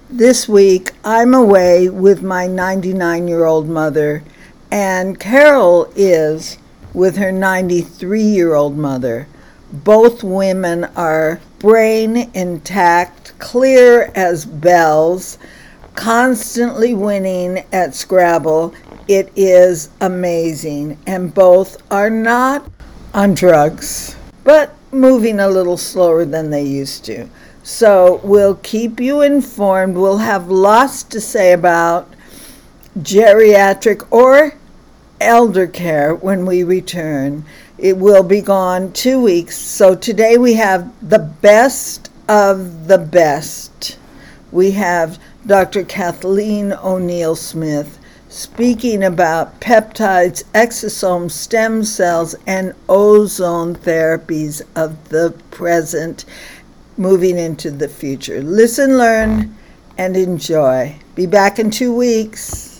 This week, I'm away with my 99-year-old mother, and Carol is with her 93-year-old mother. Both women are brain intact, clear as bells, constantly winning at Scrabble. It is amazing, and both are not on drugs, but moving a little slower than they used to. So we'll keep you informed. We'll have lots to say about geriatric or elder care when we return. It will be gone 2 weeks. So today we have the best of the best. We have Dr. Kathleen O'Neill Smith speaking about peptides, exosomes, stem cells, and ozone therapies of the present moving into the future. Listen, learn, and enjoy. Be back in 2 weeks.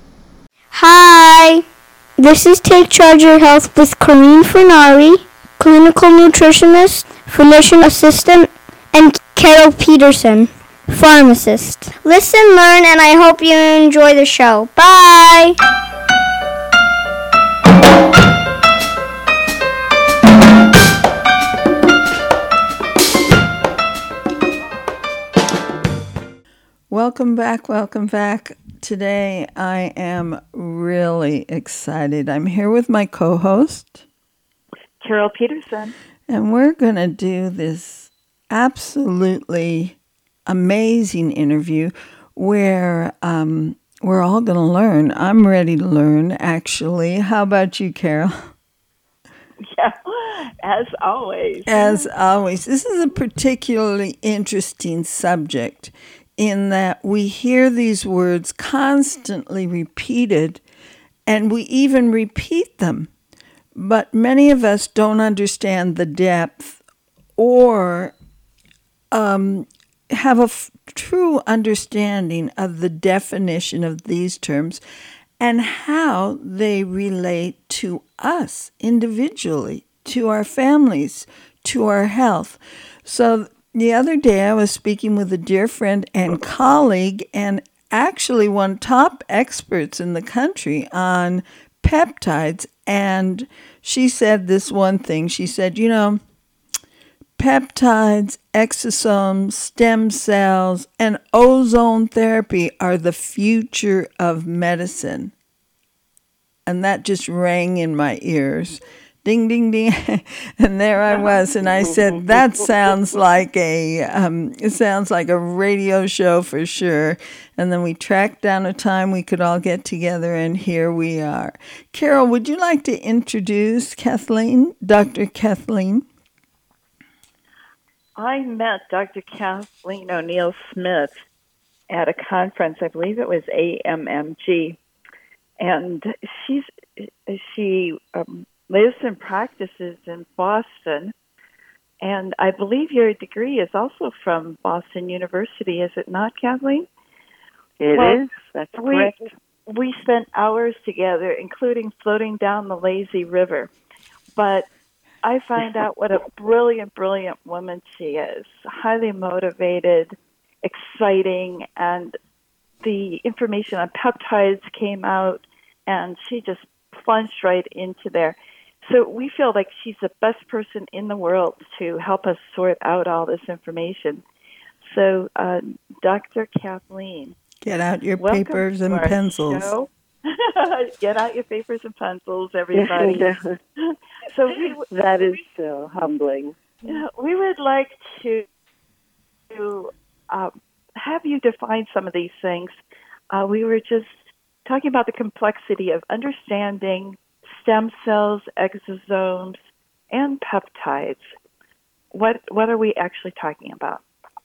Hi, this is Take Charge Your Health with Corrine Furnari, clinical nutritionist, physician assistant, and Carol Peterson, pharmacist. Listen, learn, and I hope you enjoy the show. Bye! Welcome back. Today I am really excited. I'm here with my co-host, Carol Peterson. And we're going to do this absolutely amazing interview where we're all going to learn. I'm ready to learn, actually. How about you, Carol? Yeah, as always. As always. This is a particularly interesting subject in that we hear these words constantly repeated, and we even repeat them. But many of us don't understand the depth or have a true understanding of the definition of these terms and how they relate to us individually, to our families, to our health. So the other day I was speaking with a dear friend and colleague, and actually one top experts in the country on peptides, and she said this one thing. She said, peptides, exosomes, stem cells, and ozone therapy are the future of medicine. And that just rang in my ears. Ding, ding, ding. And there I was. And I said, that sounds like it sounds like a radio show for sure. And then we tracked down a time we could all get together, and here we are. Carol, would you like to introduce Kathleen, Dr. Kathleen? I met Dr. Kathleen O'Neill Smith at a conference. I believe it was AMMG. And she lives and practices in Boston. And I believe your degree is also from Boston University, is it not, Kathleen? It is. That's correct. We spent hours together, including floating down the lazy river. But I find out what a brilliant, brilliant woman she is. Highly motivated, exciting, and the information on peptides came out, and she just plunged right into there. So we feel like she's the best person in the world to help us sort out all this information. So, Dr. Kathleen, get out your papers and pencils. Get out your papers and pencils, everybody. So that is so humbling. We would like to have you define some of these things. We were just talking about the complexity of understanding stem cells, exosomes, and peptides. What are we actually talking about?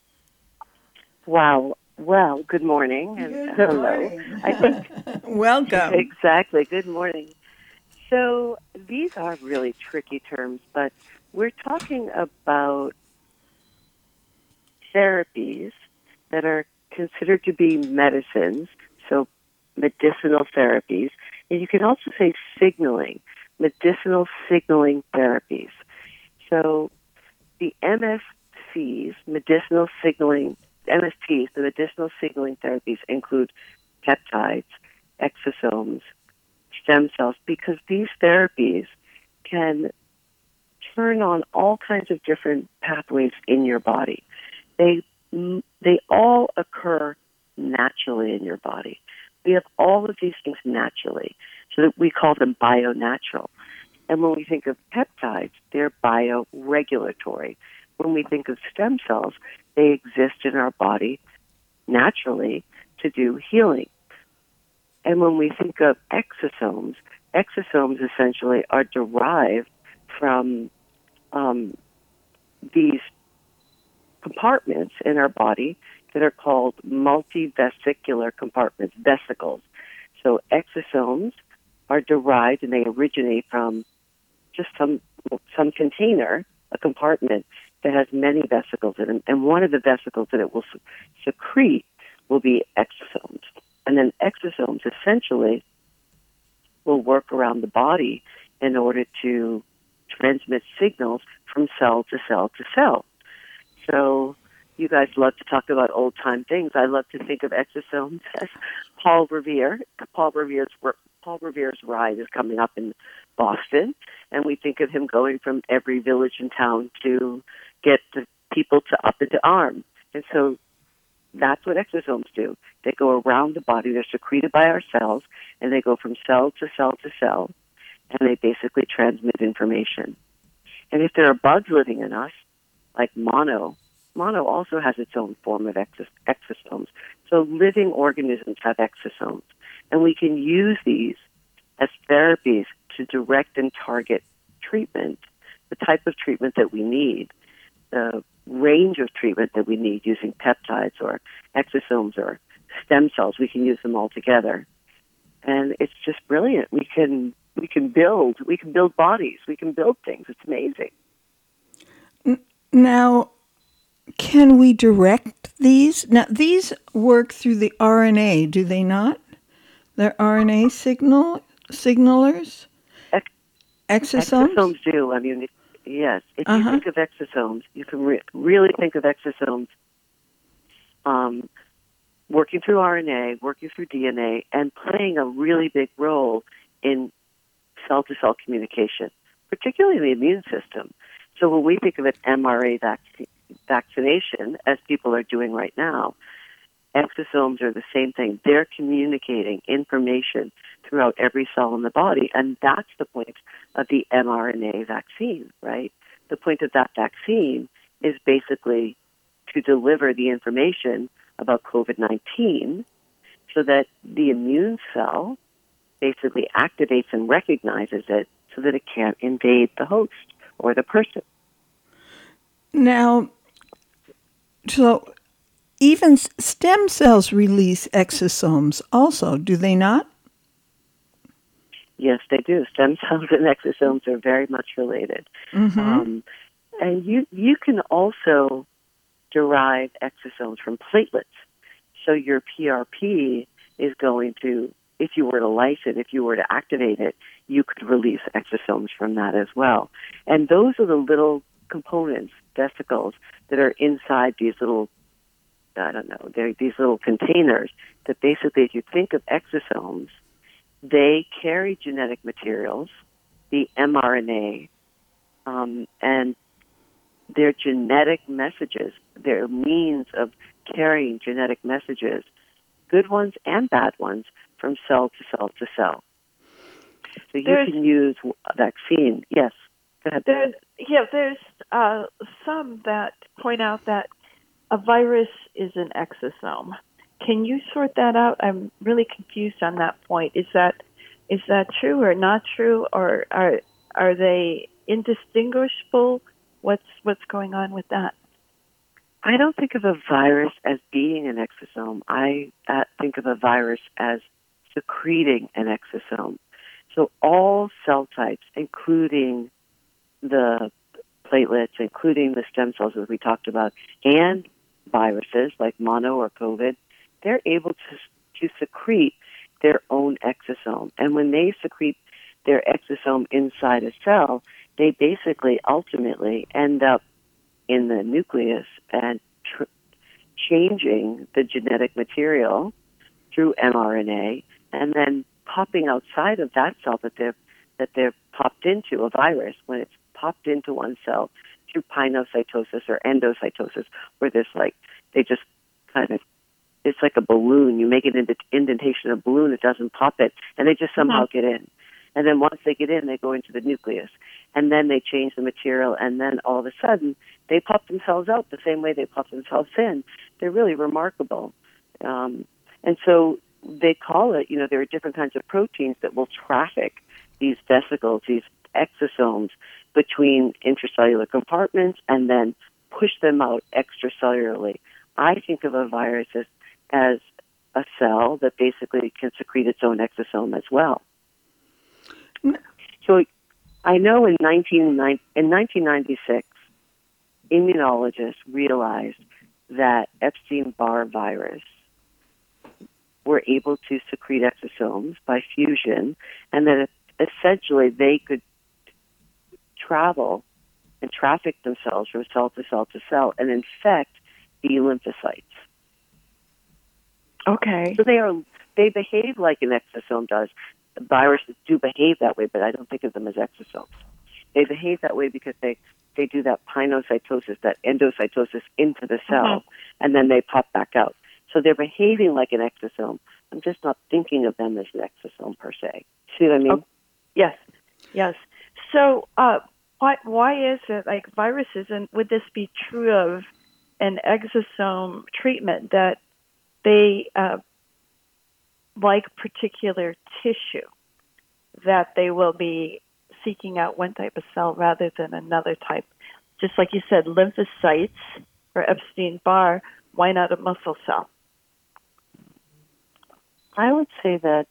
Wow. Well, good morning and hello. I think welcome. Exactly. Good morning. So these are really tricky terms, but we're talking about therapies that are considered to be medicines, so medicinal therapies. And you can also say signaling, medicinal signaling therapies. So the MSCs, medicinal signaling MSTs, the medicinal signaling therapies, include peptides, exosomes, stem cells, because these therapies can turn on all kinds of different pathways in your body. They all occur naturally in your body. We have all of these things naturally, so that we call them bio-natural. And when we think of peptides, they're bioregulatory. When we think of stem cells, they exist in our body naturally to do healing. And when we think of exosomes essentially are derived from these compartments in our body that are called multivesicular compartments, vesicles. So exosomes are derived and they originate from just some container, a compartment that has many vesicles in it. And one of the vesicles that it will secrete will be exosomes. And then exosomes essentially will work around the body in order to transmit signals from cell to cell to cell. So you guys love to talk about old-time things. I love to think of exosomes as Paul Revere. Paul Revere's ride is coming up in Boston, and we think of him going from every village and town to get the people to up into arms. And so that's what exosomes do. They go around the body. They're secreted by our cells, and they go from cell to cell to cell, and they basically transmit information. And if there are bugs living in us, like mono also has its own form of exosomes. So living organisms have exosomes. And we can use these as therapies to direct and target treatment, the type of treatment that we need, the range of treatment that we need using peptides or exosomes or stem cells. We can use them all together. And it's just brilliant. We can build bodies. We can build things. It's amazing. Now, can we direct these? Now, these work through the RNA, do they not? They're RNA signalers? Exosomes? Exosomes do. I mean, yes. If you think of exosomes, you can really think of exosomes working through RNA, working through DNA, and playing a really big role in cell-to-cell communication, particularly in the immune system. So when we think of an mRNA vaccination, as people are doing right now, exosomes are the same thing. They're communicating information throughout every cell in the body, and that's the point of the mRNA vaccine, right? The point of that vaccine is basically to deliver the information about COVID-19 so that the immune cell basically activates and recognizes it so that it can't invade the host or the person. Now, so even stem cells release exosomes also, do they not? Yes, they do. Stem cells and exosomes are very much related. Mm-hmm. And you can also derive exosomes from platelets. So your PRP is going to, if you were to lyse it, if you were to activate it, you could release exosomes from that as well. And those are the little components, vesicles, that are inside these little, they're these little containers that basically, if you think of exosomes, they carry genetic materials, the mRNA, and their genetic messages, their means of carrying genetic messages, good ones and bad ones, from cell to cell to cell. So you can use a vaccine. Yes, go ahead. There's some that point out that a virus is an exosome. Can you sort that out? I'm really confused on that point. Is that true or not true, or are they indistinguishable? What's going on with that? I don't think of a virus as being an exosome. I think of a virus as secreting an exosome. So all cell types, including the platelets, including the stem cells that we talked about, and viruses like mono or COVID, they're able to secrete their own exosome. And when they secrete their exosome inside a cell, they basically ultimately end up in the nucleus and changing the genetic material through mRNA, and then popping outside of that cell that they're popped into, a virus, when it's popped into one cell through pinocytosis or endocytosis, where they just kind of, it's like a balloon. You make an indentation of a balloon, it doesn't pop it, and they just somehow get in. And then once they get in, they go into the nucleus. And then they change the material, and then all of a sudden, they pop themselves out the same way they pop themselves in. They're really remarkable. And so they call it, there are different kinds of proteins that will traffic these vesicles, these exosomes, between intracellular compartments and then push them out extracellularly. I think of a virus as a cell that basically can secrete its own exosome as well. So I know in 1996, immunologists realized that Epstein-Barr virus were able to secrete exosomes by fusion, and that essentially they could travel and traffic themselves from cell to cell to cell and infect the lymphocytes. Okay. So they behave like an exosome does. Viruses do behave that way, but I don't think of them as exosomes. They behave that way because they do that pinocytosis, that endocytosis into the cell, and then they pop back out. So they're behaving like an exosome. I'm just not thinking of them as an exosome per se. See what I mean? Oh, yes. So why is it like viruses, and would this be true of an exosome treatment, that they like particular tissue, that they will be seeking out one type of cell rather than another type? Just like you said, lymphocytes for Epstein-Barr, why not a muscle cell? I would say that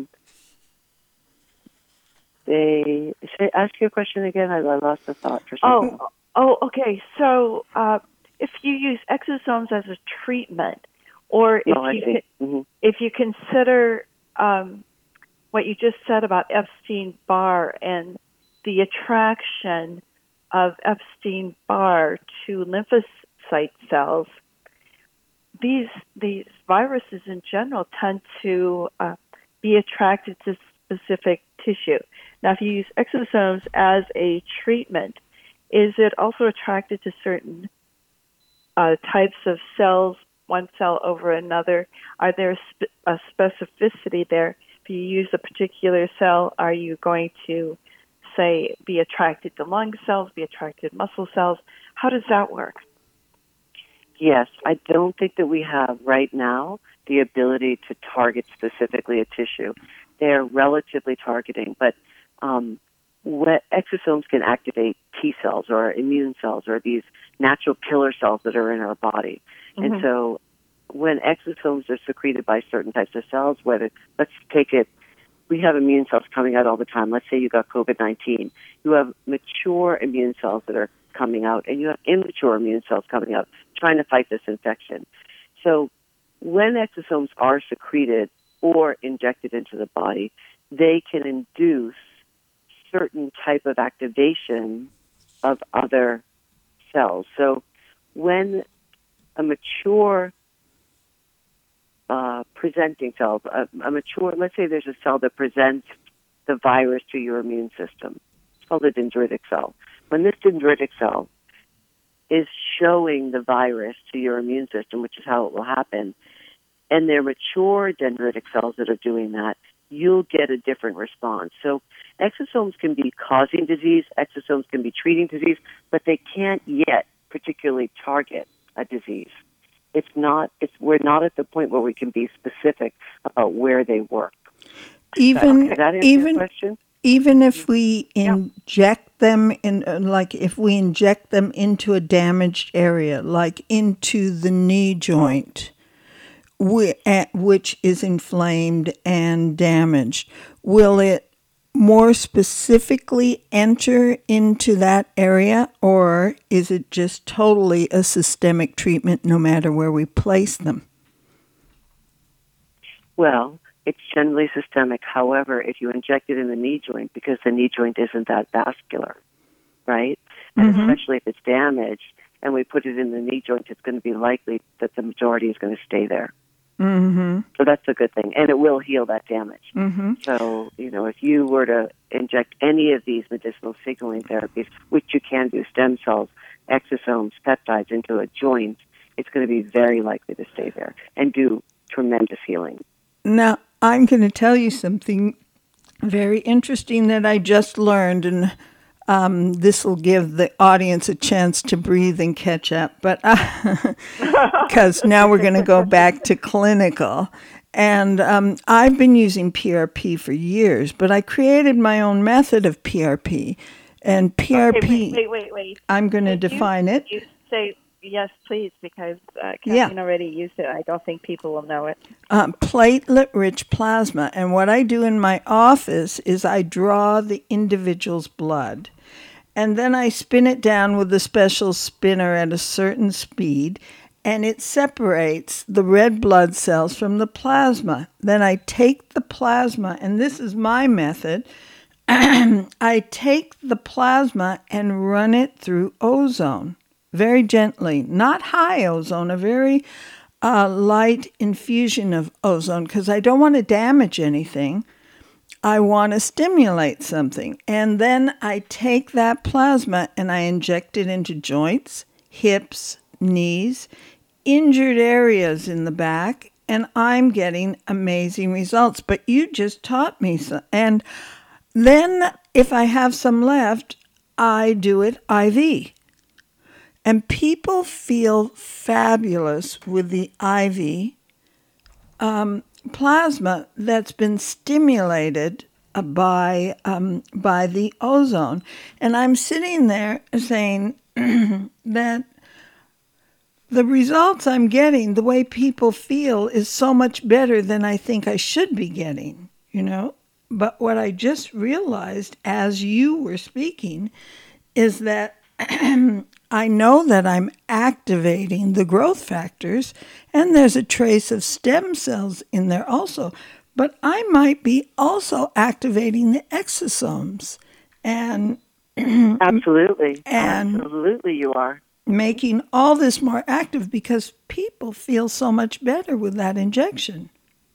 ask your question again. I lost the thought for a second. Okay. So if you use exosomes as a treatment, or if you consider what you just said about Epstein-Barr and the attraction of Epstein-Barr to lymphocyte cells, these viruses in general tend to be attracted to specific tissue. Now, if you use exosomes as a treatment, is it also attracted to certain types of cells, one cell over another? Are there a specificity there? If you use a particular cell, are you going to, say, be attracted to lung cells, be attracted to muscle cells? How does that work? Yes, I don't think that we have right now the ability to target specifically a tissue. They're relatively targeting, but what exosomes can activate T cells or immune cells or these natural killer cells that are in our body. Mm-hmm. And so when exosomes are secreted by certain types of cells, let's take it, we have immune cells coming out all the time. Let's say you got COVID-19. You have mature immune cells that are coming out, and you have immature immune cells coming out trying to fight this infection. So when exosomes are secreted or injected into the body, they can induce certain type of activation of other cells. So when a mature presenting cell, let's say there's a cell that presents the virus to your immune system. It's called a dendritic cell. When this dendritic cell is showing the virus to your immune system, which is how it will happen, and they're mature dendritic cells that are doing that, you'll get a different response. So exosomes can be causing disease, exosomes can be treating disease, but they can't yet particularly target a disease. We're not at the point where we can be specific about where they work. Does that answer your question? Even if we inject them if we inject them into a damaged area, like into the knee joint, which is inflamed and damaged, will it more specifically enter into that area, or is it just totally a systemic treatment no matter where we place them? Well, it's generally systemic. However, if you inject it in the knee joint, because the knee joint isn't that vascular, right? And especially if it's damaged, and we put it in the knee joint, it's going to be likely that the majority is going to stay there. Mm-hmm. So that's a good thing, and it will heal that damage. Mm-hmm. So, if you were to inject any of these medicinal signaling therapies, which you can do, stem cells, exosomes, peptides into a joint, it's going to be very likely to stay there and do tremendous healing. Now, I'm going to tell you something very interesting that I just learned, and this will give the audience a chance to breathe and catch up. But because now we're going to go back to clinical. And I've been using PRP for years, but I created my own method of PRP. And PRP, Okay, wait. I'm going to define it. You say yes, please, because Kathleen already used it. I don't think people will know it. Platelet-rich plasma. And what I do in my office is I draw the individual's blood. And then I spin it down with a special spinner at a certain speed, and it separates the red blood cells from the plasma. Then I take the plasma, and this is my method. I take the plasma and run it through ozone, very gently, not high ozone, a very light infusion of ozone, because I don't want to damage anything. I want to stimulate something. And then I take that plasma and I inject it into joints, hips, knees, injured areas in the back, and I'm getting amazing results. But you just taught me some. And then if I have some left, I do it IV. And people feel fabulous with the IV plasma that's been stimulated by the ozone. And I'm sitting there saying that the results I'm getting, the way people feel, is so much better than I think I should be getting, But what I just realized as you were speaking is that I know that I'm activating the growth factors, and there's a trace of stem cells in there also. But I might be also activating the exosomes. And Absolutely. And absolutely you are. Making all this more active because people feel so much better with that injection.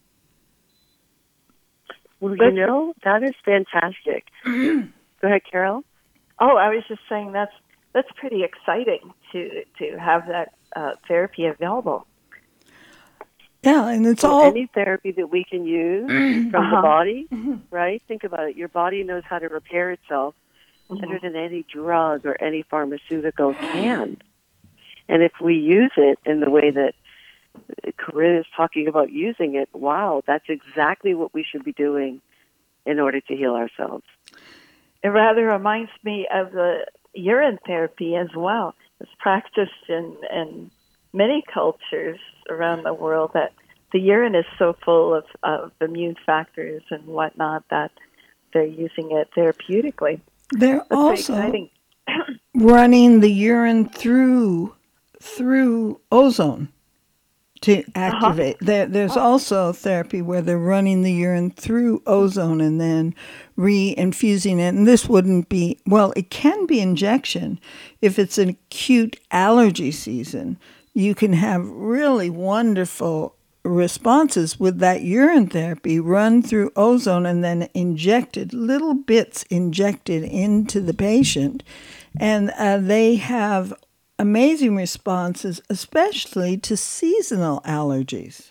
Well, that is fantastic. Go ahead, Carol. Oh, I was just saying that's pretty exciting to have that therapy available. Yeah, and it's any therapy that we can use from the body, right? Think about it. Your body knows how to repair itself better than any drug or any pharmaceutical can. And if we use it in the way that Corinne is talking about using it, wow, that's exactly what we should be doing in order to heal ourselves. It rather reminds me of the urine therapy as well. It's practiced in many cultures around the world that the urine is so full of immune factors and whatnot that they're using it therapeutically. They're also running the urine through ozone to activate. There's also therapy where they're running the urine through ozone and then re-infusing it. And this wouldn't be, it can be injection. If it's an acute allergy season, you can have really wonderful responses with that urine therapy run through ozone and then little bits injected into the patient. And they have amazing responses, especially to seasonal allergies.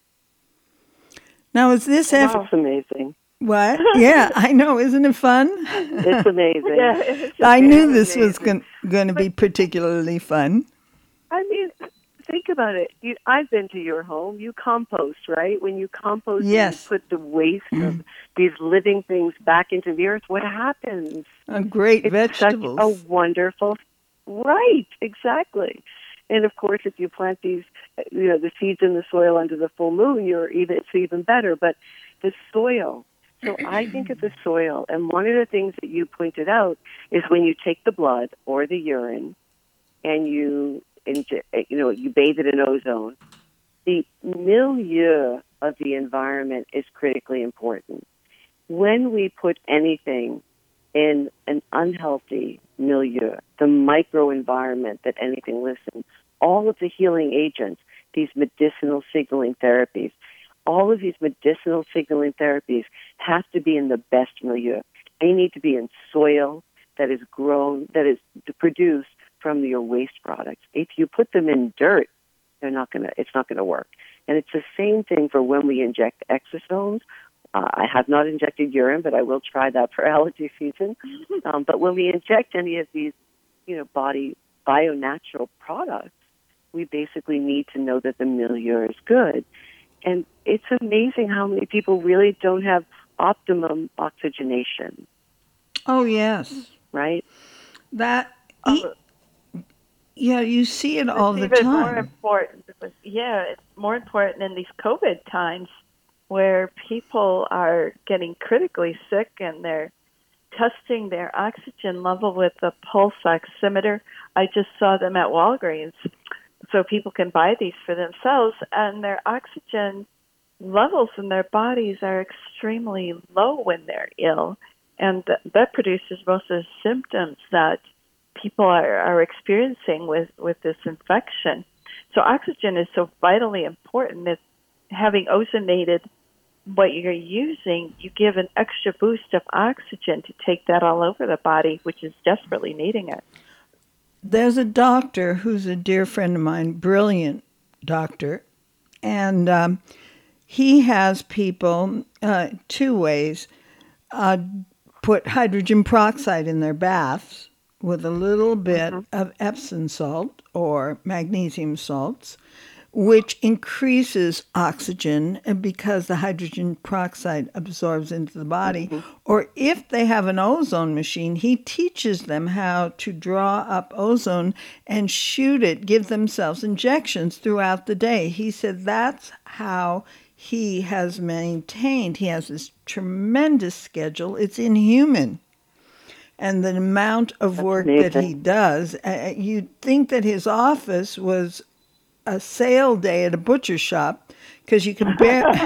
Now, is this That's amazing. What? Yeah, I know. Isn't it fun? It's amazing. Yeah, I knew this was going to be particularly fun. I mean, think about it. I've been to your home. You compost, right? When you compost, yes, you put the waste of these living things back into the earth. What happens? Great vegetables. Such a wonderful, right? Exactly. And of course, if you plant these, the seeds in the soil under the full moon, it's even better. But the soil. So I think of the soil, and one of the things that you pointed out is when you take the blood or the urine, and you bathe it in ozone, the milieu of the environment is critically important. When we put anything in an unhealthy milieu, the microenvironment that anything lives in, all of the healing agents, these medicinal signaling therapies, all of these medicinal signaling therapies have to be in the best milieu. They need to be in soil that is grown, that is produced from your waste products. If you put them in dirt, it's not going to work. And it's the same thing for when we inject exosomes. I have not injected urine, but I will try that for allergy season. But when we inject any of these, body bio-natural products, we basically need to know that the milieu is good. And it's amazing how many people really don't have optimum oxygenation. Oh, yes. Right? You see it all the even time. More important. It's more important in these COVID times where people are getting critically sick and they're testing their oxygen level with a pulse oximeter. I just saw them at Walgreens, so people can buy these for themselves, and their oxygen levels in their bodies are extremely low when they're ill, and that produces most of the symptoms that people are experiencing with this infection. So oxygen is so vitally important that having ozonated what you're using, you give an extra boost of oxygen to take that all over the body, which is desperately needing it. There's a doctor who's a dear friend of mine, brilliant doctor, and he has people two ways. Put hydrogen peroxide in their baths with a little bit of Epsom salt or magnesium salts, which increases oxygen because the hydrogen peroxide absorbs into the body. Or if they have an ozone machine, he teaches them how to draw up ozone and shoot it, give themselves injections throughout the day. He said that's how he has maintained. He has this tremendous schedule. It's inhuman. And the amount of work that he does, you'd think that his office was a sale day at a butcher shop, because you can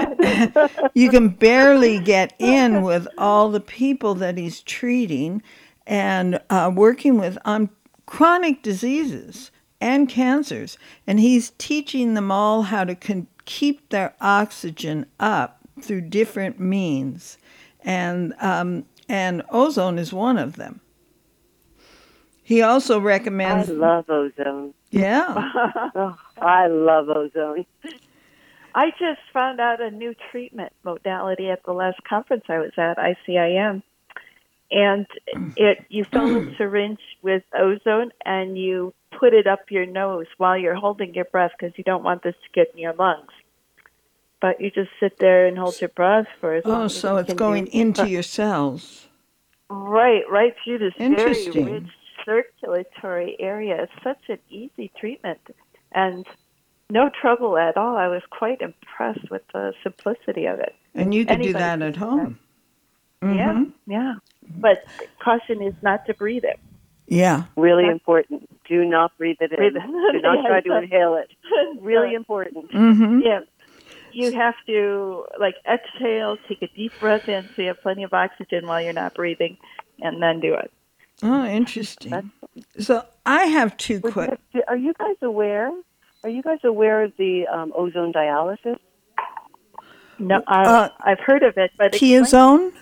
barely get in with all the people that he's treating and working with on chronic diseases and cancers. And he's teaching them all how to keep their oxygen up through different means. And ozone is one of them. He also recommends... I love ozone. Yeah. Oh, I love ozone. I just found out a new treatment modality at the last conference I was at, ICIM. And you fill a syringe with ozone and you put it up your nose while you're holding your breath because you don't want this to get in your lungs. But you just sit there and hold your breath for as long as so it's going into your cells. Right through this very Interesting. rich circulatory area. It's such an easy treatment and no trouble at all. I was quite impressed with the simplicity of it. And you could do that at home. Yeah. But caution is not to breathe it. Yeah. Really important. Do not breathe it in. Do not try to inhale it. Really important. Yeah. You have to exhale, take a deep breath in so you have plenty of oxygen while you're not breathing, and then do it. Oh, interesting. So I have two questions. Are you guys aware? Are you guys aware of the ozone dialysis? No, I've heard of it, but Keyzone.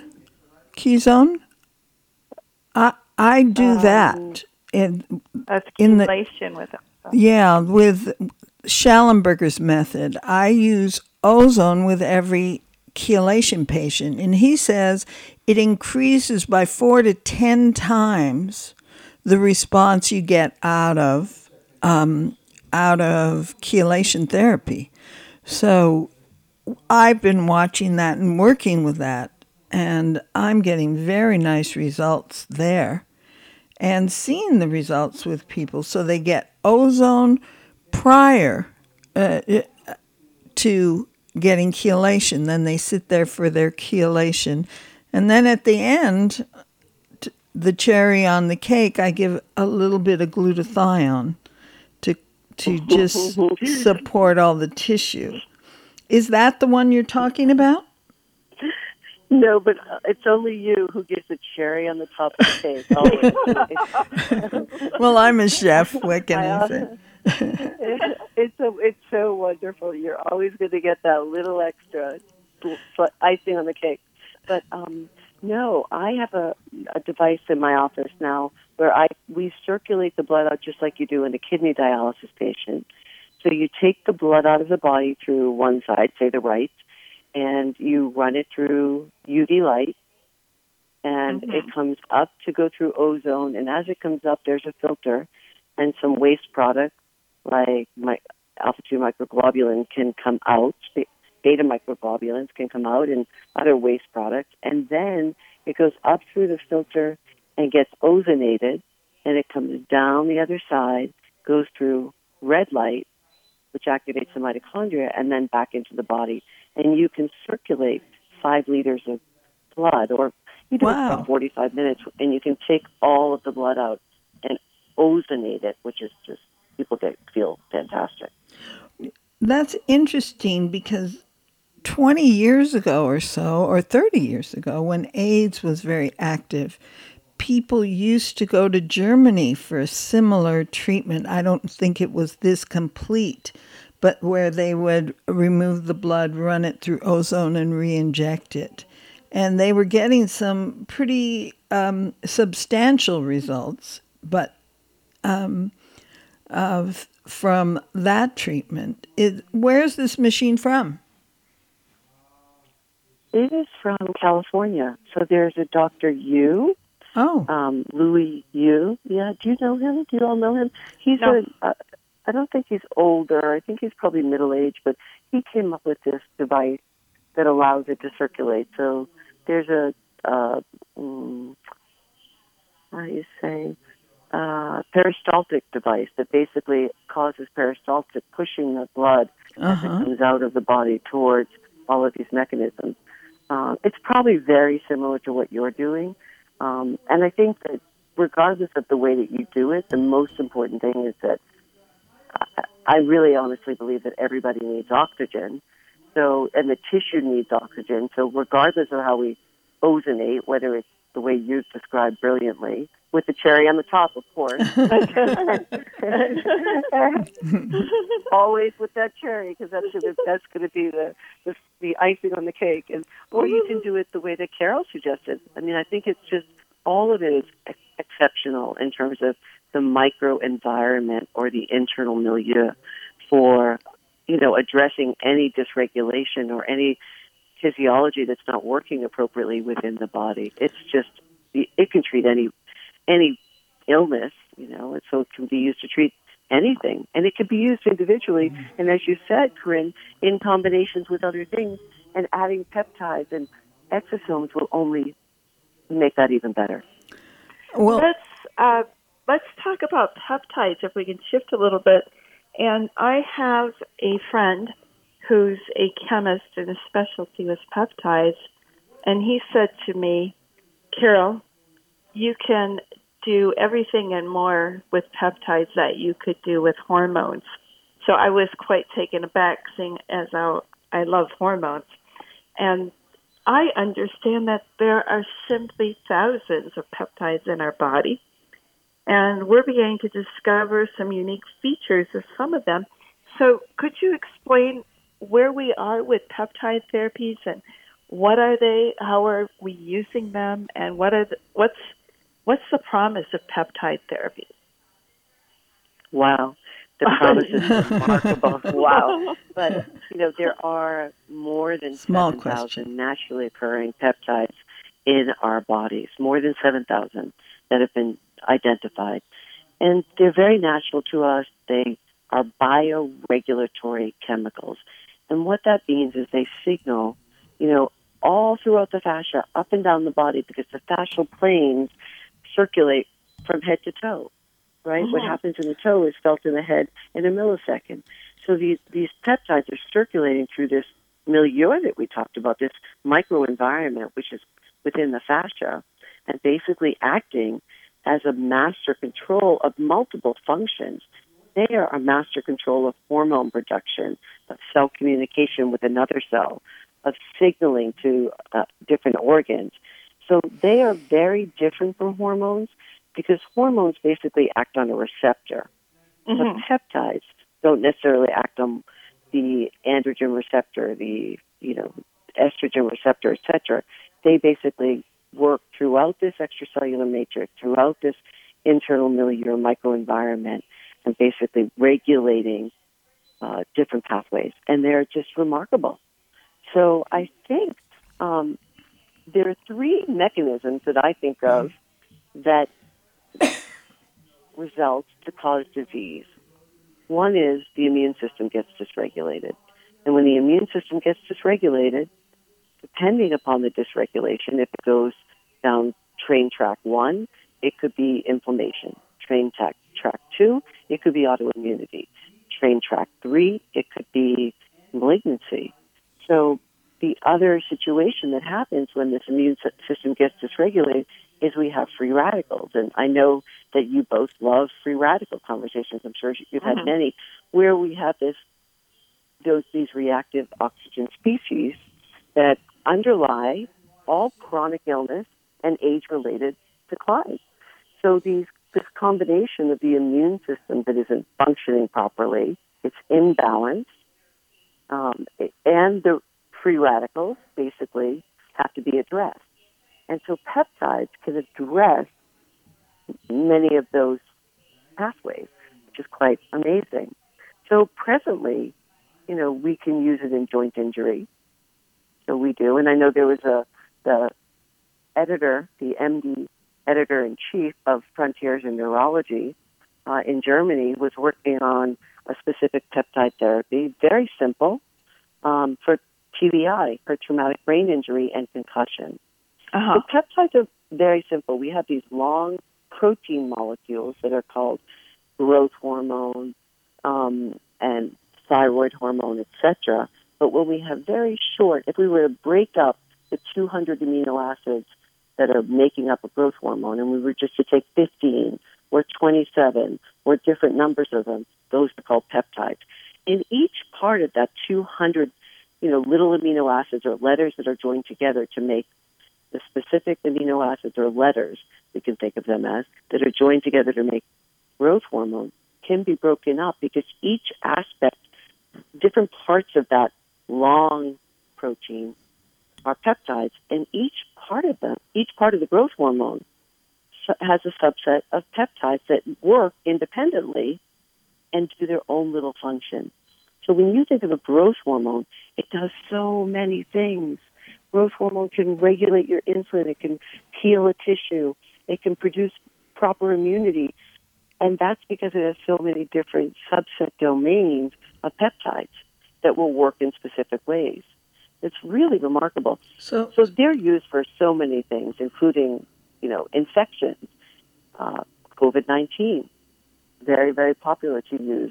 I do that in chelation with it. Yeah, with Schallenberger's method. I use ozone with every chelation patient, and he says it increases by 4 to 10 times the response you get out of chelation therapy. So I've been watching that and working with that, and I'm getting very nice results there and seeing the results with people. So they get ozone prior to getting chelation. Then they sit there for their chelation. And then at the end, the cherry on the cake, I give a little bit of glutathione to just support all the tissue. Is that the one you're talking about? No, but it's only you who gets the cherry on the top of the cake. Always. Well, I'm a chef. What can I, I say? it's so wonderful. You're always going to get that little extra icing on the cake. But no, I have a device in my office now where we circulate the blood out just like you do in a kidney dialysis patient. So you take the blood out of the body through one side, say the right, and you run it through UV light, and it comes up to go through ozone. And as it comes up, there's a filter and some waste product like alpha-2 microglobulin can come out. Beta microglobulins can come out and other waste products. And then it goes up through the filter and gets ozonated, and it comes down the other side, goes through red light, which activates the mitochondria, and then back into the body. And you can circulate 5 liters of blood, or you do it for 45 minutes, and you can take all of the blood out and ozonate it, which is just, people feel fantastic. That's interesting because 20 years ago or so, or 30 years ago, when AIDS was very active, people used to go to Germany for a similar treatment. I don't think it was this complete, but where they would remove the blood, run it through ozone, and re-inject it. And they were getting some pretty substantial results, but from that treatment. Where's this machine from? It is from California. So there's a Dr. Yu. Oh. Louis Yu. Yeah, do you know him? Do you all know him? He's I don't think he's older. I think he's probably middle-aged, but he came up with this device that allows it to circulate. So there's a, how do you say, peristaltic device that basically causes peristaltic, pushing the blood as it comes out of the body towards all of these mechanisms. It's probably very similar to what you're doing. And I think that regardless of the way that you do it, the most important thing is that I really honestly believe that everybody needs oxygen. So, and the tissue needs oxygen. So regardless of how we ozonate, whether it's the way you've described brilliantly, with the cherry on the top, of course. Always with that cherry, because that's going to be the icing on the cake. Or you can do it the way that Carol suggested. I mean, I think it's just, all of it is exceptional in terms of the microenvironment or the internal milieu for, addressing any dysregulation or any physiology that's not working appropriately within the body. It's just, it can treat any illness, and so it can be used to treat anything. And it can be used individually, and as you said, Corinne, in combinations with other things, and adding peptides and exosomes will only make that even better. Well, let's talk about peptides, if we can shift a little bit. And I have a friend who's a chemist, and his specialty was peptides, and he said to me, Carol, you can do everything and more with peptides that you could do with hormones. So I was quite taken aback, seeing as I love hormones. And I understand that there are simply thousands of peptides in our body, and we're beginning to discover some unique features of some of them. So could you explain where we are with peptide therapies, and what are they, how are we using them, and what's the promise of peptide therapy? Wow. The promise is remarkable. Wow. But, there are more than 7,000 naturally occurring peptides in our bodies, more than 7,000 that have been identified. And they're very natural to us. They are bioregulatory chemicals. And what that means is they signal, all throughout the fascia, up and down the body, because the fascial planes circulate from head to toe, right? What happens in the toe is felt in the head in a millisecond. So these peptides are circulating through this milieu that we talked about, this microenvironment, which is within the fascia, and basically acting as a master control of multiple functions. They are a master control of hormone production, of cell communication with another cell, of signaling to different organs. So they are very different from hormones because hormones basically act on a receptor. But peptides don't necessarily act on the androgen receptor, the estrogen receptor, etc. They basically work throughout this extracellular matrix, throughout this internal milieu or microenvironment, and basically regulating different pathways. And they're just remarkable. So I think there are three mechanisms that I think of that result to cause disease. One is the immune system gets dysregulated. And when the immune system gets dysregulated, depending upon the dysregulation, if it goes down train track 1, it could be inflammation. Train track 2, it could be autoimmunity. Train track 3, it could be malignancy. So the other situation that happens when this immune system gets dysregulated is we have free radicals. And I know that you both love free radical conversations. I'm sure you've had many, where we have these reactive oxygen species that underlie all chronic illness and age-related decline. So this combination of the immune system that isn't functioning properly, it's imbalanced, and the free radicals basically have to be addressed. And so peptides can address many of those pathways, which is quite amazing. So presently, we can use it in joint injury. So we do. And I know there was the editor, the MD editor-in-chief of Frontiers in Neurology in Germany was working on a specific peptide therapy, very simple, for TBI, for traumatic brain injury and concussion. The peptides are very simple. We have these long protein molecules that are called growth hormone and thyroid hormone, etc. But when we have very short, if we were to break up the 200 amino acids that are making up a growth hormone, and we were just to take 15 or 27 or different numbers of them, those are called peptides. In each part of that 200, little amino acids or letters that are joined together to make the specific amino acids or letters, we can think of them as, that are joined together to make growth hormone, can be broken up because each aspect, different parts of that long protein are peptides, and each part of the growth hormone has a subset of peptides that work independently and do their own little function. So when you think of a growth hormone, it does so many things. Growth hormone can regulate your insulin. It can heal a tissue. It can produce proper immunity. And that's because it has so many different subset domains of peptides that will work in specific ways. It's really remarkable. So they're used for so many things, including, infections, COVID-19, very, very popular to use.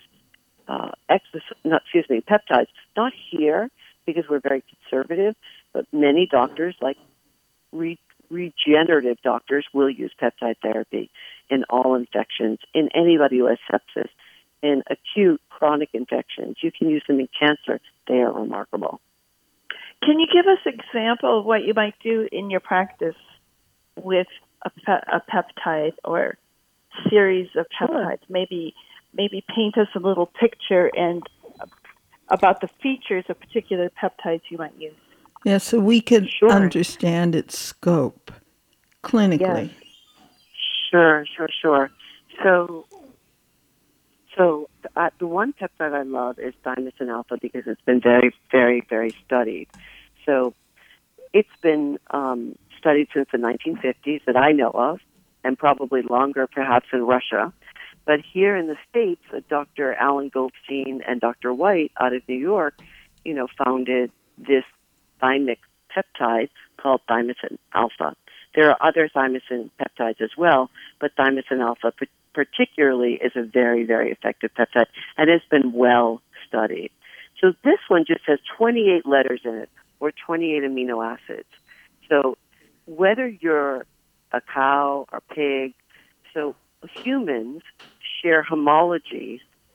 Peptides. Not here because we're very conservative, but many doctors, like regenerative doctors, will use peptide therapy in all infections, in anybody who has sepsis, in acute chronic infections. You can use them in cancer. They are remarkable. Can you give us an example of what you might do in your practice with a peptide or series of peptides? Sure. Maybe paint us a little picture and about the features of particular peptides you might use. Yeah, so we could understand its scope clinically. Yes. Sure. So the one peptide I love is thymosin alpha because it's been very, very, very studied. So it's been studied since the 1950s that I know of, and probably longer perhaps in Russia. But here in the States, Dr. Alan Goldstein and Dr. White out of New York, founded this thymic peptide called thymosin alpha. There are other thymosin peptides as well, but thymosin alpha particularly is a very, very effective peptide and has been well studied. So this one just has 28 letters in it, or 28 amino acids. So whether you're a cow or pig, so humans share homology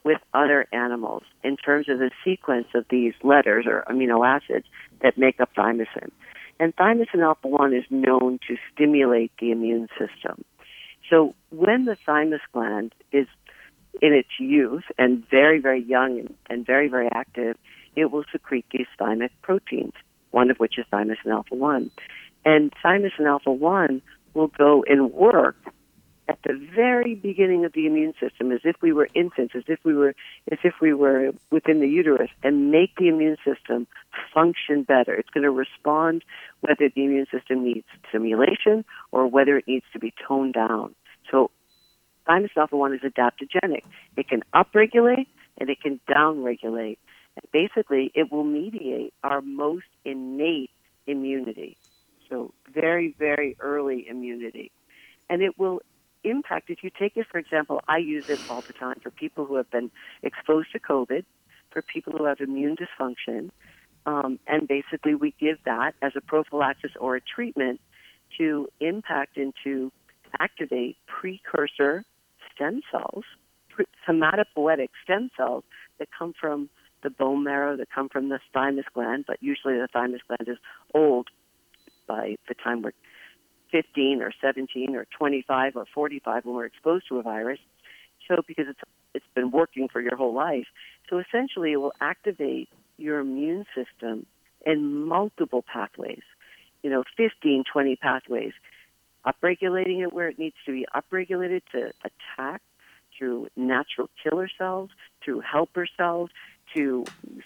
with other animals in terms of the sequence of these letters or amino acids that make up thymosin. And thymosin alpha-1 is known to stimulate the immune system. So when the thymus gland is in its youth and very, very young and very, very active, it will secrete these thymic proteins, one of which is thymosin alpha-1. And thymosin alpha-1 will go and work at the very beginning of the immune system, as if we were infants, as if we were within the uterus, and make the immune system function better. It's going to respond whether the immune system needs stimulation or whether it needs to be toned down. So thymosin alpha-1 is adaptogenic. It can upregulate and it can downregulate. And basically, it will mediate our most innate immunity. So very, very early immunity. And it will impact, if you take it, for example, I use it all the time for people who have been exposed to COVID, for people who have immune dysfunction, and basically we give that as a prophylaxis or a treatment to impact and to activate precursor stem cells, hematopoietic stem cells that come from the bone marrow, that come from the thymus gland, but usually the thymus gland is old by the time we're 15 or 17 or 25 or 45 when we're exposed to a virus. So because it's been working for your whole life. So essentially it will activate your immune system in multiple pathways, 15, 20 pathways, upregulating it where it needs to be upregulated to attack through natural killer cells, through helper cells, to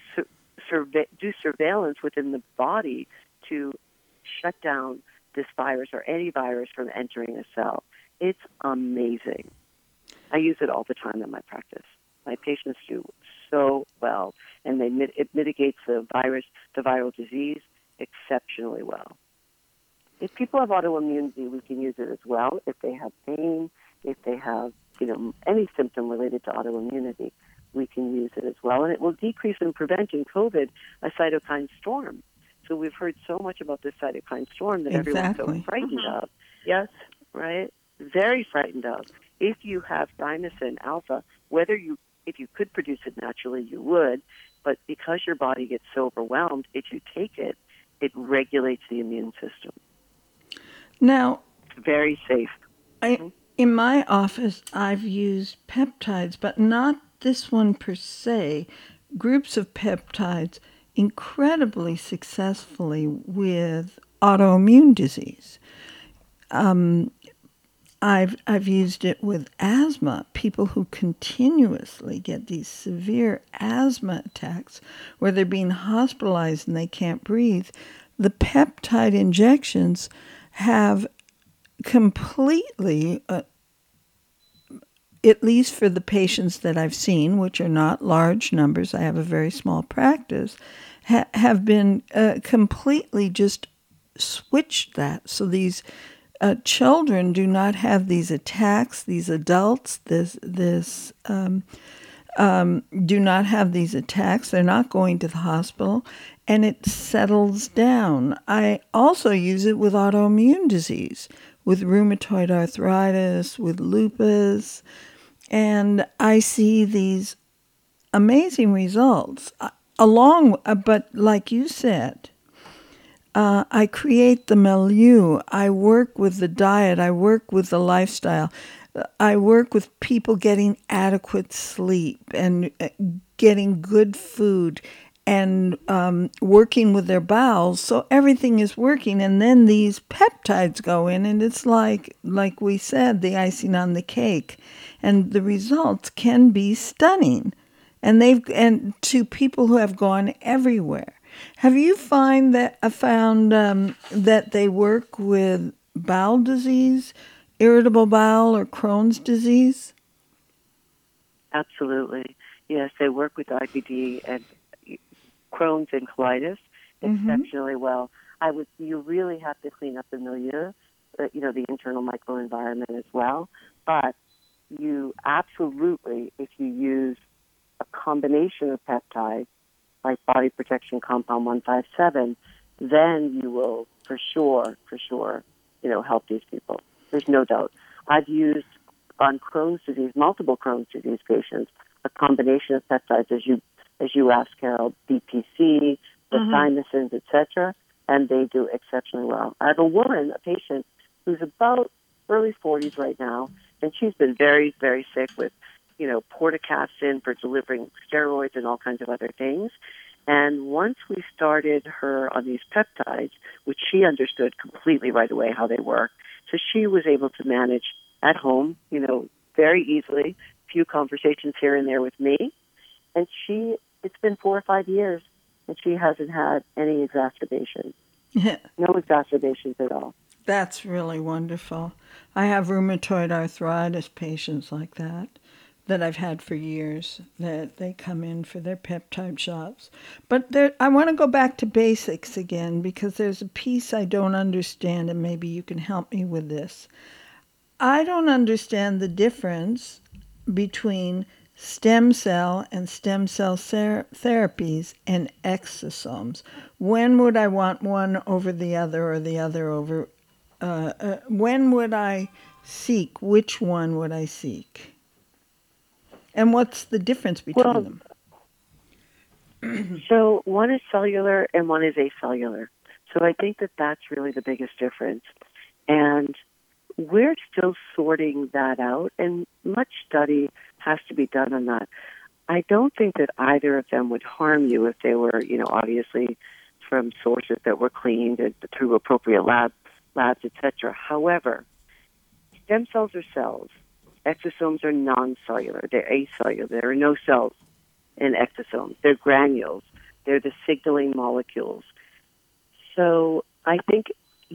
do surveillance within the body to shut down this virus or any virus from entering a cell. It's amazing. I use it all the time in my practice. My patients do so well, and it mitigates the viral disease exceptionally well. If people have autoimmunity, we can use it as well. If they have pain, if they have any symptom related to autoimmunity, we can use it as well. And it will decrease and prevent in COVID a cytokine storm. So we've heard so much about this cytokine storm that everyone's so frightened of. Yes, right? Very frightened of. If you have thymosin alpha, if you could produce it naturally, you would, but because your body gets so overwhelmed, if you take it, it regulates the immune system. Now, it's very safe. In my office, I've used peptides, but not this one per se, groups of peptides incredibly successfully with autoimmune disease. I've used it with asthma, people who continuously get these severe asthma attacks where they're being hospitalized and they can't breathe. The peptide injections have completely, at least for the patients that I've seen, which are not large numbers, I have a very small practice, have been completely just switched that. So these children do not have these attacks. These adults, do not have these attacks. They're not going to the hospital, and it settles down. I also use it with autoimmune disease, with rheumatoid arthritis, with lupus, and I see these amazing results. But like you said, I create the milieu. I work with the diet. I work with the lifestyle. I work with people getting adequate sleep and getting good food and working with their bowels. So everything is working. And then these peptides go in, and it's like we said, the icing on the cake. And the results can be stunning. And to people who have gone everywhere. Have you found that they work with bowel disease, irritable bowel, or Crohn's disease? Absolutely. Yes, they work with IBD and Crohn's and colitis exceptionally well. You really have to clean up the milieu, the internal microenvironment as well. But you absolutely, if you use a combination of peptides, like body protection compound 157, then you will for sure, help these people. There's no doubt. I've used on Crohn's disease, multiple Crohn's disease patients, a combination of peptides, as you asked, Carol, BPC, the thymosin, etc., and they do exceptionally well. I have a woman, a patient, who's about early 40s right now, and she's been very, very sick with, portacapsin for delivering steroids and all kinds of other things. And once we started her on these peptides, which she understood completely right away how they work, so she was able to manage at home, very easily, a few conversations here and there with me. And it's been 4 or 5 years, and she hasn't had any exacerbations. No exacerbations at all. That's really wonderful. I have rheumatoid arthritis patients like that I've had for years, that they come in for their peptide shots. But I want to go back to basics again, because there's a piece I don't understand, and maybe you can help me with this. I don't understand the difference between stem cell and stem cell therapies and exosomes. When would I want one over the other, or the other over? When would I seek? Which one would I seek? And what's the difference between them? So one is cellular and one is acellular. So I think that that's really the biggest difference. And we're still sorting that out, and much study has to be done on that. I don't think that either of them would harm you if they were, obviously from sources that were cleaned and through appropriate labs, etc. However, stem cells are cells. Exosomes are non-cellular. They're acellular. There are no cells in exosomes. They're granules. They're the signaling molecules. So I think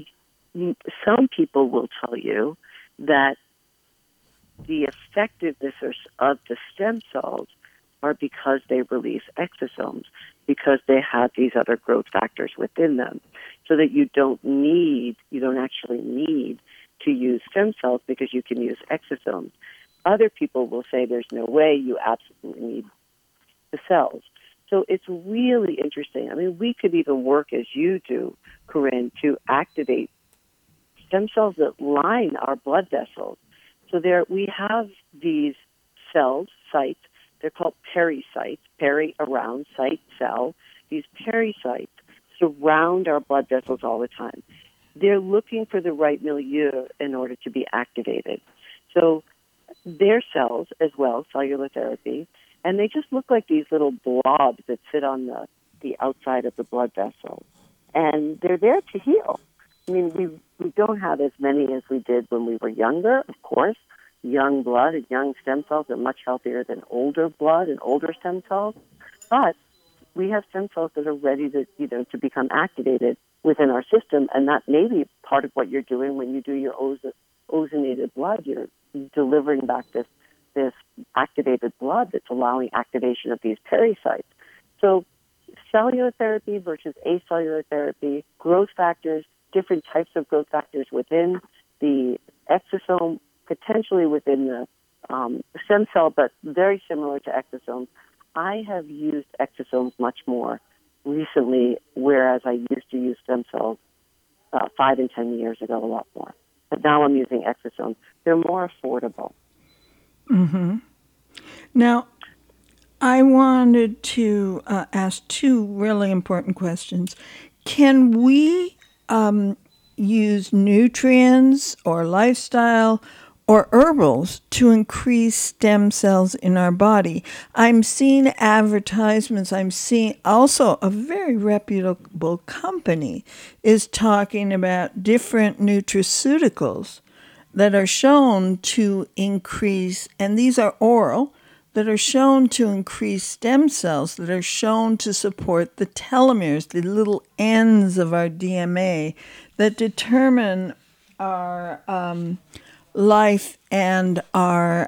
some people will tell you that the effectiveness of the stem cells are because they release exosomes, because they have these other growth factors within them, so that you don't actually need to use stem cells, because you can use exosomes. Other people will say there's no way, you absolutely need the cells. So it's really interesting. I mean, we could even work as you do, Corinne, to activate stem cells that line our blood vessels. So we have these cells, sites, they're called pericytes, peri, around, site, cell. These pericytes surround our blood vessels all the time. They're looking for the right milieu in order to be activated. So they're cells as well, cellular therapy, and they just look like these little blobs that sit on the outside of the blood vessel. And they're there to heal. I mean, we don't have as many as we did when we were younger, of course. Young blood and young stem cells are much healthier than older blood and older stem cells. But we have stem cells that are ready to, to become activated within our system, and that may be part of what you're doing when you do your ozonated blood. You're delivering back this activated blood that's allowing activation of these pericytes. So cellular therapy versus acellular therapy, growth factors, different types of growth factors within the exosome, potentially within the stem cell, but very similar to exosomes. I have used exosomes much more recently, whereas I used to use stem cells 5 and 10 years ago a lot more. But now I'm using exosomes. They're more affordable. Mm-hmm. Now, I wanted to ask 2 really important questions. Can we use nutrients or lifestyle or herbals to increase stem cells in our body? I'm seeing advertisements. I'm seeing also a very reputable company is talking about different nutraceuticals that are shown to increase, and these are oral, that are shown to increase stem cells, that are shown to support the telomeres, the little ends of our DNA that determine our life and our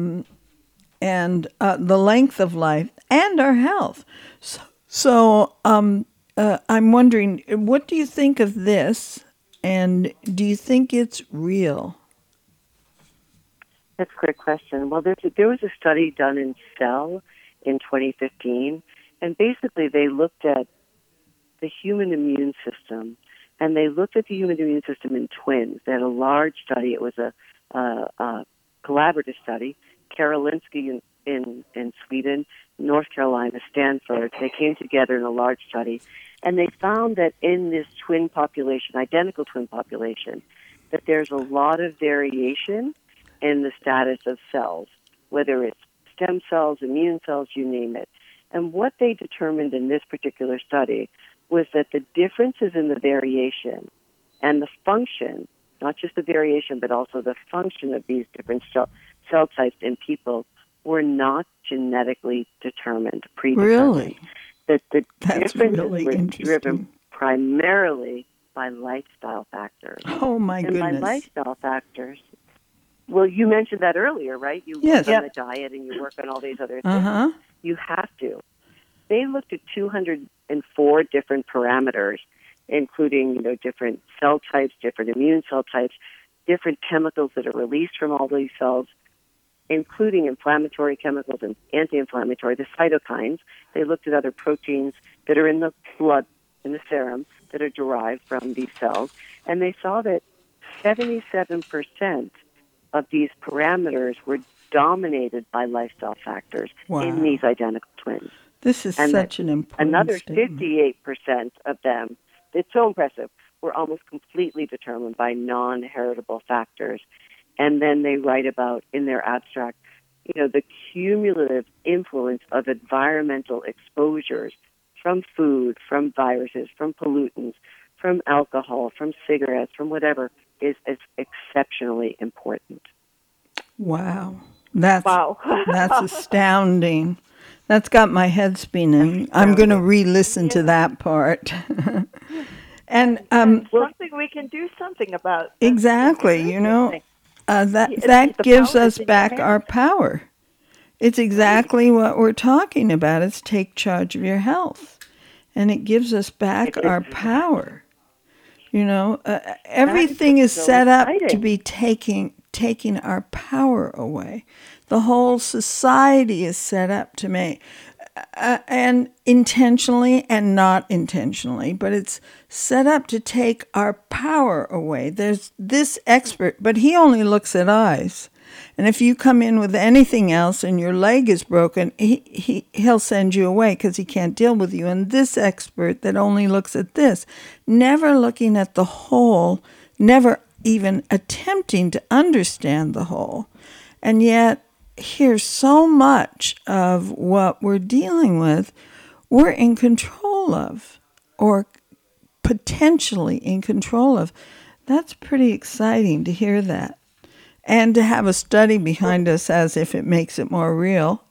the length of life and our health. So I'm wondering, what do you think of this, and do you think it's real? That's a great question. Well, there was a study done in Cell in 2015, and basically they looked at the human immune system, and they looked at the human immune system in twins. They had a large study. It was a collaborative study. Karolinska in Sweden, North Carolina, Stanford. They came together in a large study, and they found that in this twin population, identical twin population, that there's a lot of variation in the status of cells, whether it's stem cells, immune cells, you name it. And what they determined in this particular study was that the differences in the variation and the function, not just the variation, but also the function of these different cell types in people, were not genetically determined, predetermined. Really? That the That's differences really were interesting. driven primarily by lifestyle factors. Oh, my And goodness. by lifestyle factors, well, you mentioned that earlier, right? You Yes. work on the diet and you work on all these other things. Uh-huh. You have to. They looked at 204 different parameters, including, different cell types, different immune cell types, different chemicals that are released from all these cells, including inflammatory chemicals and anti-inflammatory, the cytokines. They looked at other proteins that are in the blood, in the serum, that are derived from these cells, and they saw that 77% of these parameters were dominated by lifestyle factors in these identical twins. This is And such an important another statement. 58% of them, it's so impressive, were almost completely determined by non-heritable factors. And then they write about, in their abstract, the cumulative influence of environmental exposures from food, from viruses, from pollutants, from alcohol, from cigarettes, from whatever, is exceptionally important. Wow. That's Wow. that's astounding. That's got my head spinning. I'm going to re-listen to that part. And Something we can do something about. exactly, that The gives power is us in your back hands. our power. It's exactly what we're talking about. It's take charge of your health. And it gives us back our power. Everything is so set up to exciting. be taking our power away. The whole society is set up to make, and intentionally and not intentionally, but it's set up to take our power away. There's this expert, but he only looks at eyes. And if you come in with anything else and your leg is broken, he'll send you away because he can't deal with you. And this expert that only looks at this, never looking at the whole, never even attempting to understand the whole. And yet, here's so much of what we're dealing with, we're in control of, or potentially in control of. That's pretty exciting to hear that. And to have a study behind us as if it makes it more real.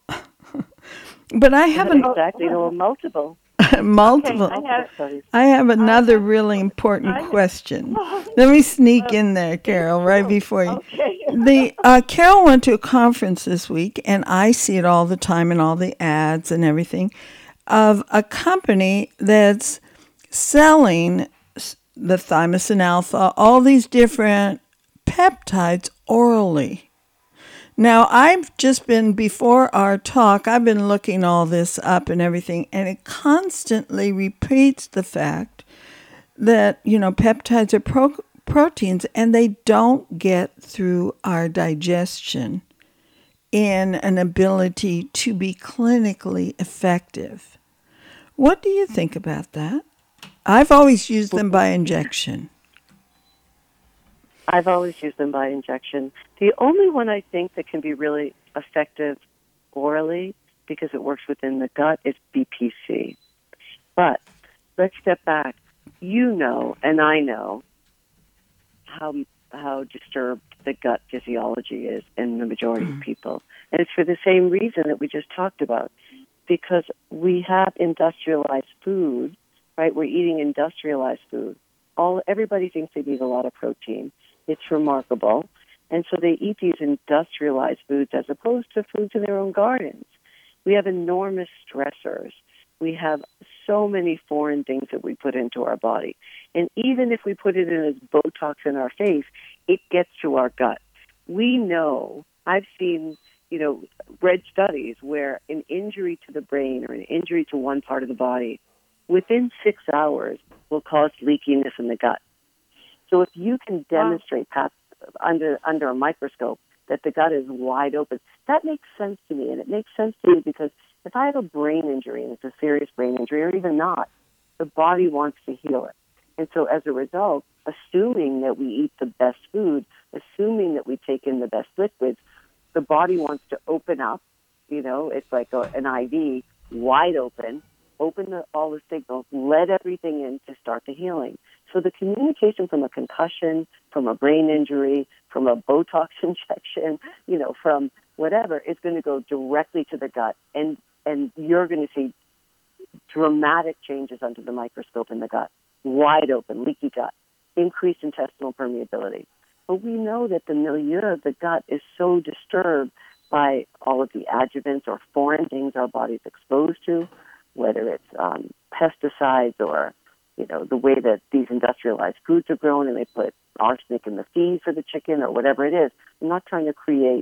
But I have Exactly. There were multiple. multiple. I have another really important question. Let me sneak in there, Carol, right before you. Okay. Carol went to a conference this week, and I see it all the time in all the ads and everything, of a company that's selling the thymosin alpha, all these different peptides orally. Now, I've just been, before our talk, I've been looking all this up and everything, and it constantly repeats the fact that, peptides are proteins, and they don't get through our digestion in an ability to be clinically effective. What do you think about that? I've always used them by injection. I've always used them by injection. The only one I think that can be really effective orally, because it works within the gut, is BPC. But let's step back. And I know how disturbed the gut physiology is in the majority of people. And it's for the same reason that we just talked about, because we have industrialized food, right? We're eating industrialized food. Everybody thinks they need a lot of protein. It's remarkable. And so they eat these industrialized foods as opposed to foods in their own gardens. We have enormous stressors. We have so many foreign things that we put into our body. And even if we put it in as Botox in our face, it gets to our gut. We know, I've seen, read studies where an injury to the brain or an injury to one part of the body within 6 hours will cause leakiness in the gut. So if you can demonstrate under a microscope that the gut is wide open. That makes sense to me, and it makes sense to me because if I have a brain injury, and it's a serious brain injury, or even not, the body wants to heal it. And so as a result, assuming that we eat the best food, assuming that we take in the best liquids, the body wants to open up. It's like an IV, wide open, all the signals, let everything in to start the healing. So the communication from a concussion, from a brain injury, from a Botox injection, from whatever, is going to go directly to the gut. And you're going to see dramatic changes under the microscope in the gut. Wide open, leaky gut, increased intestinal permeability. But we know that the milieu of the gut is so disturbed by all of the adjuvants or foreign things our body's exposed to, whether it's pesticides or, the way that these industrialized foods are grown and they put arsenic in the feed for the chicken or whatever it is. I'm not trying to create,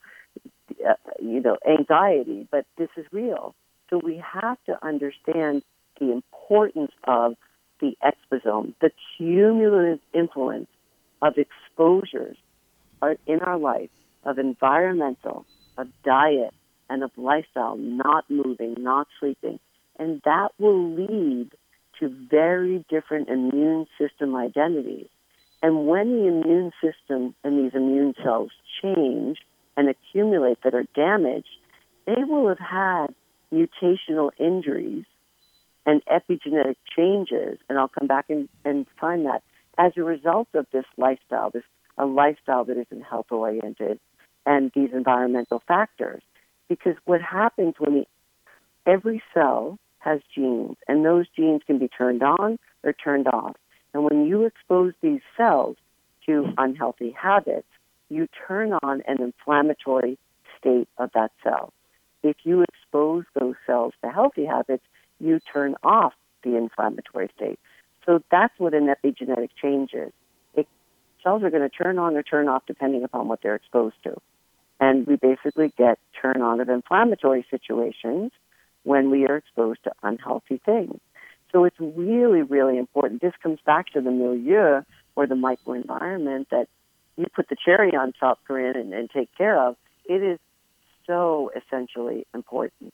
anxiety, but this is real. So we have to understand the importance of the exposome, the cumulative influence of exposures in our life, of environmental, of diet, and of lifestyle, not moving, not sleeping. And that will lead to very different immune system identities. And when the immune system and these immune cells change and accumulate that are damaged, they will have had mutational injuries and epigenetic changes, and I'll come back and find that, as a result of this lifestyle, a lifestyle that isn't health-oriented, and these environmental factors. Because what happens when every cell has genes, and those genes can be turned on or turned off. And when you expose these cells to unhealthy habits, you turn on an inflammatory state of that cell. If you expose those cells to healthy habits, you turn off the inflammatory state. So that's what an epigenetic change is. Cells are going to turn on or turn off depending upon what they're exposed to. And we basically get turn on of inflammatory situations when we are exposed to unhealthy things. So it's really, really important. This comes back to the milieu or the microenvironment that you put the cherry on top, Corinne, and take care of. It is so essentially important.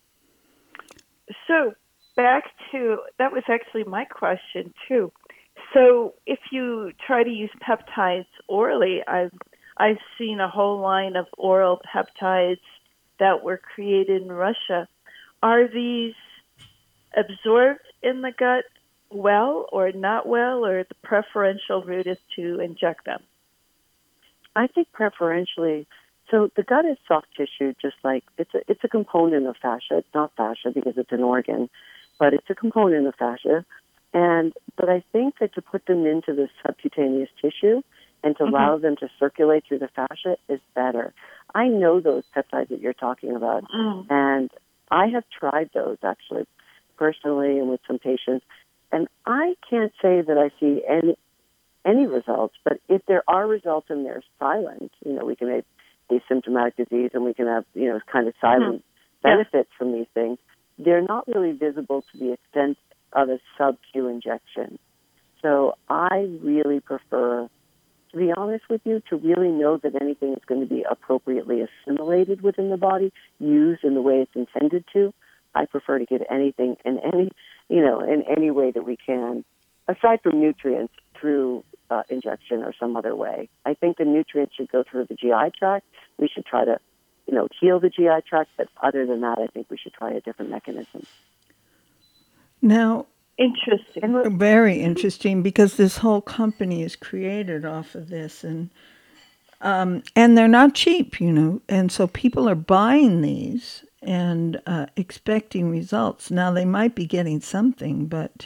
So back to, that was actually my question too. So if you try to use peptides orally, I've seen a whole line of oral peptides that were created in Russia. Are these absorbed in the gut well or not well, or the preferential route is to inject them? I think preferentially. So the gut is soft tissue, just like it's a component of fascia. It's not fascia because it's an organ, but it's a component of fascia. But I think that to put them into the subcutaneous tissue and to allow them to circulate through the fascia is better. I know those peptides that you're talking about, and I have tried those actually personally and with some patients, and I can't say that I see any results, but if there are results and they're silent, we can have asymptomatic disease and we can have, kind of silent benefits from these things. They're not really visible to the extent of a sub-Q injection. So I really prefer, to be honest with you, to really know that anything is going to be appropriately assimilated within the body, used in the way it's intended to. I prefer to get anything in any way that we can, aside from nutrients, through injection or some other way. I think the nutrients should go through the GI tract. We should try to, heal the GI tract, but other than that, I think we should try a different mechanism. Now, interesting. Very interesting, because this whole company is created off of this, and they're not cheap, and so people are buying these and expecting results. Now, they might be getting something, but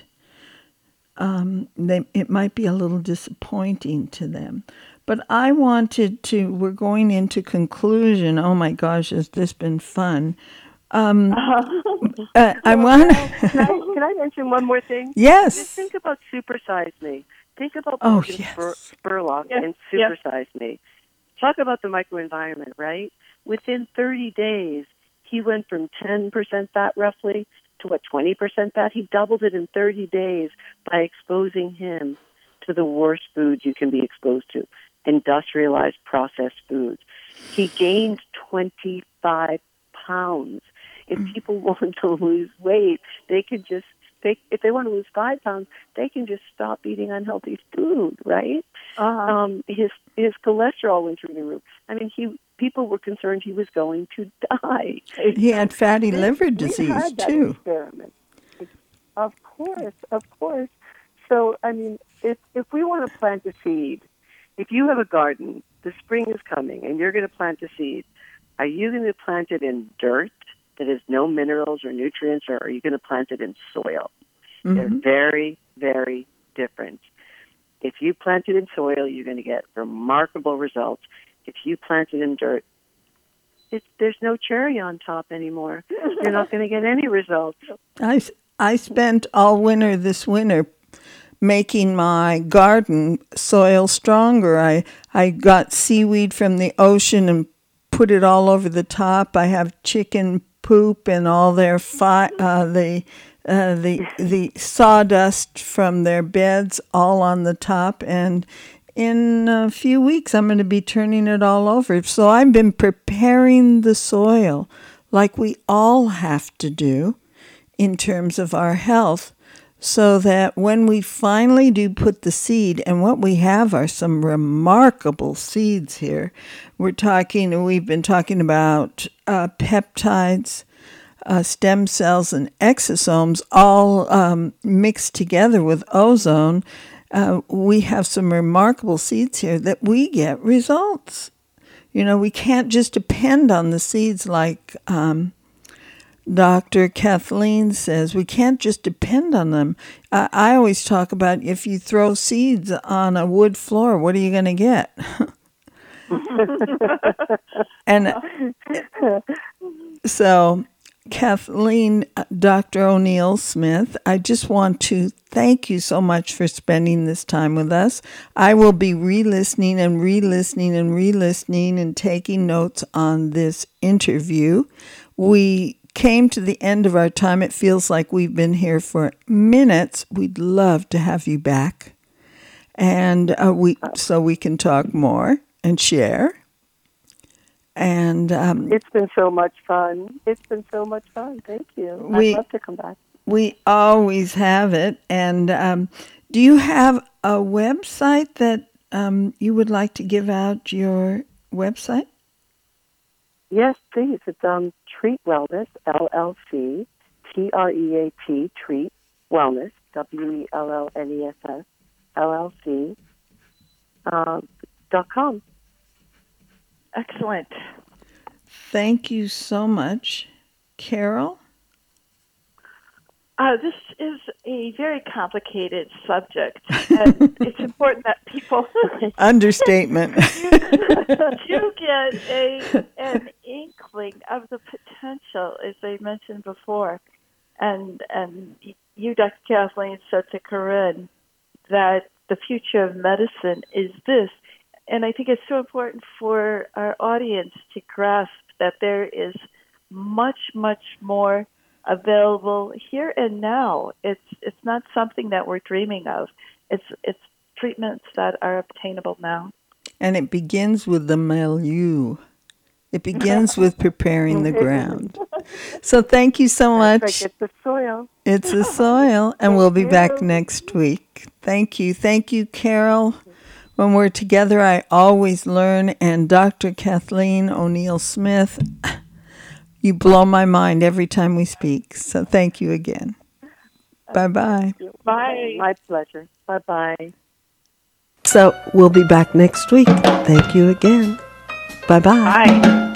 it might be a little disappointing to them. But I we're going into conclusion. Oh my gosh, has this been fun? I want. Can I mention one more thing? Yes. Just think about Supersize Me. Think about Spurlock and Supersize Me. Talk about the microenvironment, right? Within 30 days, he went from 10% fat roughly to 20% fat. He doubled it in 30 days by exposing him to the worst foods you can be exposed to, industrialized processed foods. He gained 25 pounds. If people want to lose weight, they can just, if they want to lose 5 pounds, they can just stop eating unhealthy food, right? His cholesterol went through the roof. I mean, people were concerned he was going to die. He had fatty liver We disease, had that too. experiment. Of course. So, I mean, if we want to plant a seed, if you have a garden, the spring is coming, and you're going to plant a seed, are you going to plant it in dirt that has no minerals or nutrients, or are you going to plant it in soil? They're very, very different. If you plant it in soil, you're going to get remarkable results. If you plant it in dirt, there's no cherry on top anymore. You're not going to get any results. I spent all winter this winter making my garden soil stronger. I got seaweed from the ocean and put it all over the top. I have chicken poop and all their the sawdust from their beds all on the top, and in a few weeks I'm going to be turning it all over. So I've been preparing the soil like we all have to do in terms of our health, so that when we finally do put the seed, and what we have are some remarkable seeds here. We've been talking about peptides, stem cells, and exosomes all mixed together with ozone. We have some remarkable seeds here that we get results. We can't just depend on the seeds like Dr. Kathleen says. We can't just depend on them. I always talk about if you throw seeds on a wood floor, what are you going to get? And so, Kathleen, Dr. O'Neill Smith, I just want to thank you so much for spending this time with us. I will be re-listening and taking notes on this interview. We came to the end of our time. It feels like we've been here for minutes. We'd love to have you back, and so we can talk more and share. And it's been so much fun. Thank you. I'd love to come back. We always have it. And do you have a website that you would like to give out your website? Yes, please. It's Treat Wellness, LLC, TREAT, Treat Wellness, WELLNESS, LLC, .com. Excellent. Thank you so much. Carol? This is a very complicated subject, and it's important that people Understatement. do get an inkling of the potential, as I mentioned before. And you, Dr. Kathleen, said to Corinne that the future of medicine is this. And I think it's so important for our audience to grasp that there is much, much more available here and now. It's not something that we're dreaming of. It's treatments that are obtainable now. And it begins with the milieu. It begins with preparing the ground. So thank you so much. It's the soil. It's the soil, and we'll be back next week. Thank you. Thank you, Carol. When we're together, I always learn. And Dr. Kathleen O'Neill Smith, you blow my mind every time we speak. So thank you again. Bye-bye. Bye. My pleasure. Bye-bye. So we'll be back next week. Thank you again. Bye-bye. Bye.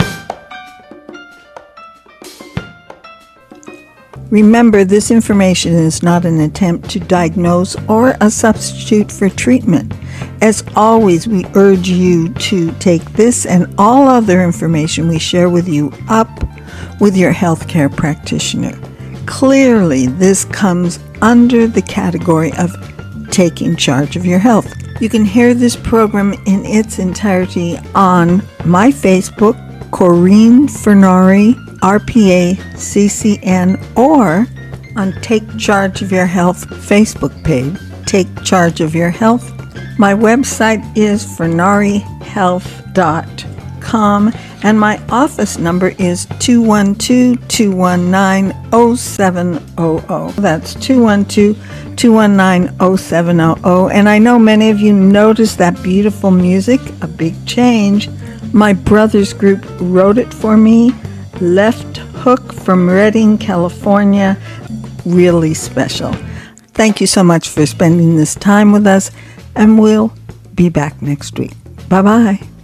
Remember, this information is not an attempt to diagnose or a substitute for treatment. As always, we urge you to take this and all other information we share with you up with your healthcare practitioner. Clearly, this comes under the category of taking charge of your health. You can hear this program in its entirety on my Facebook, Corinne Furnari, RPA CCN, or on Take Charge of Your Health Facebook page, Take Charge of Your Health. My website is furnarihealth.com. gmail.com, and my office number is 212-219-0700. That's 212-219-0700. And I know many of you noticed that beautiful music, A Big Change. My brother's group wrote it for me. Left Hook from Redding, California. Really special. Thank you so much for spending this time with us, and we'll be back next week. Bye-bye.